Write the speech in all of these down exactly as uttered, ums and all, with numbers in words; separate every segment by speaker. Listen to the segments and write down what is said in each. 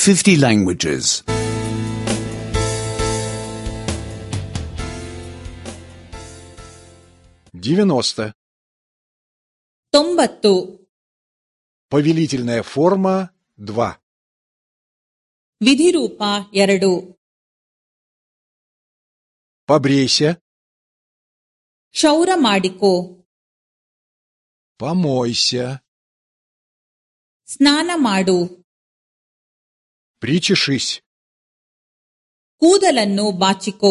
Speaker 1: fifty languages.
Speaker 2: девяносто.
Speaker 3: ತೊಂಬತ್ತು.
Speaker 2: Повелительная форма два.
Speaker 3: ವಿಧಿರೂಪ ಎರಡು.
Speaker 2: Побрейся.
Speaker 3: ಕ್ಷೌರ ಮಾಡಿಕೋ.
Speaker 2: Помойся.
Speaker 3: ಸ್ನಾನ ಮಾಡು.
Speaker 2: Причешись.
Speaker 3: ಕೂದಲನ್ನು ಬಾಚಿಕೋ.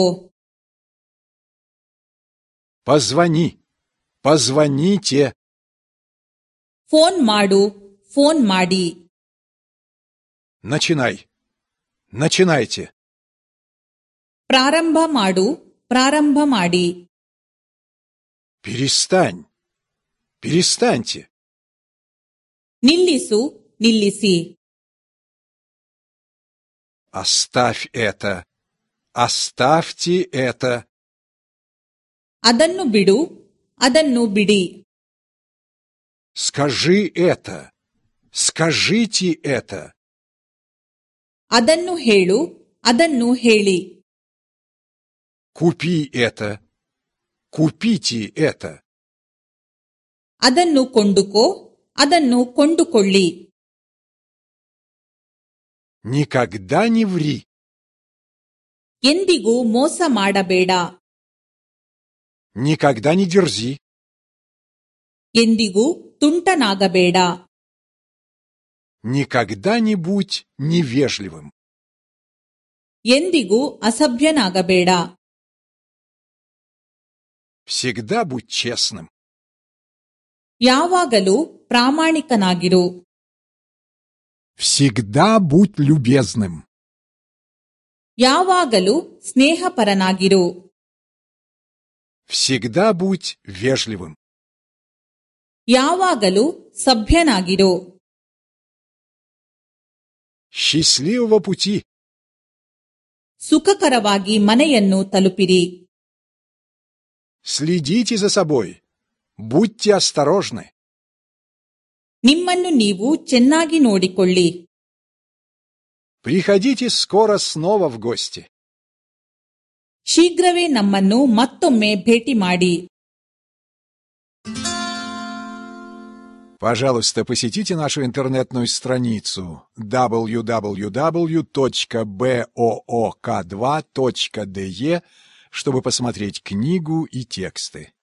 Speaker 2: Позвони. Позвоните.
Speaker 3: ಫೋನ್ ಮಾಡು. ಫೋನ್ ಮಾಡಿ.
Speaker 2: Начинай. Начинайте.
Speaker 3: ಪ್ರಾರಂಭ ಮಾಡು. ಪ್ರಾರಂಭ ಮಾಡಿ.
Speaker 2: Перестань. Перестаньте.
Speaker 3: ನಿಲ್ಲಿಸು. ನಿಲ್ಲಿಸಿ.
Speaker 2: Оставь это. Оставьте это.
Speaker 3: ಅದನ್ನು ಬಿಡು. ಅದನ್ನು ಬಿಡಿ.
Speaker 2: Скажи это. Скажите это.
Speaker 3: ಅದನ್ನು ಹೇಳು. ಅದನ್ನು ಹೇಳಿ.
Speaker 2: Купи это. Купите это.
Speaker 3: ಅದನ್ನು ಕೊಂಡುಕೋ. ಅದನ್ನು ಕೊಂಡುಕೊಳ್ಳಿ.
Speaker 2: Никогда не ври.
Speaker 3: ಎಂದಿಗೂ ಮೋಸ ಮಾಡಬೇಡ.
Speaker 2: Никогда не дерзи.
Speaker 3: ಎಂದಿಗೂ ತುಂಟನಾಗಬೇಡ.
Speaker 2: Никогда не будь невежливым.
Speaker 3: ಎಂದಿಗೂ ಅಸಭ್ಯನಾಗಬೇಡ.
Speaker 2: Всегда будь честным.
Speaker 3: ಯಾವಾಗಲೂ ಪ್ರಾಮಾಣಿಕನಾಗಿರು.
Speaker 2: Всегда будь любезным.
Speaker 3: ಯಾವಾಗಲೂ ಸ್ನೇಹಪರನಾಗಿರು.
Speaker 2: Всегда будь вежливым.
Speaker 3: ಯಾವಾಗಲೂ ಸಭ್ಯನಾಗಿರು.
Speaker 2: Счастливого пути.
Speaker 3: ಸುಖಕರವಾಗಿ ಮನೆಯನ್ನು ತಲುಪಿರಿ.
Speaker 2: Следите за собой. Будьте осторожны.
Speaker 3: ನಿಮ್ಮನ್ನು ನೀವು ಚೆನ್ನಾಗಿ ನೋಡಿಕೊಳ್ಳಿ.
Speaker 2: Приходите скоро снова в гости.
Speaker 3: ಶೀಘ್ರವೇ ನಮ್ಮನ್ನು ಮತ್ತೊಮ್ಮೆ ಭೇಟಿ ಮಾಡಿ.
Speaker 2: Пожалуйста, посетите нашу интернетную страницу дабл ю дабл ю дабл ю точка боок два точка де, чтобы посмотреть книгу и тексты.